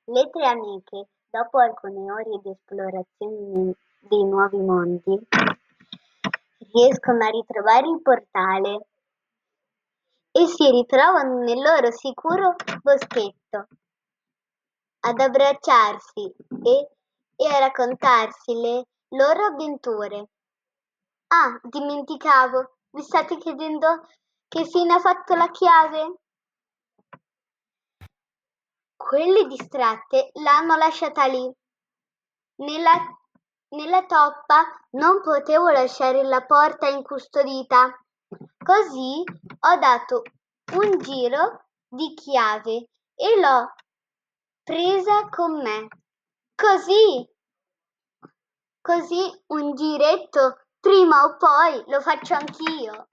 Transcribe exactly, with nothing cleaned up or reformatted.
Le tre amiche, dopo alcune ore di esplorazione dei nuovi mondi, riescono a ritrovare il portale e si ritrovano nel loro sicuro boschetto ad abbracciarsi e, e a raccontarsi le loro avventure. Ah, dimenticavo, vi state chiedendo che fine ha fatto la chiave? Quelle distratte l'hanno lasciata lì. Nella, nella toppa non potevo lasciare la porta incustodita. Così ho dato un giro di chiave e l'ho presa con me. Così, così un giretto prima o poi lo faccio anch'io.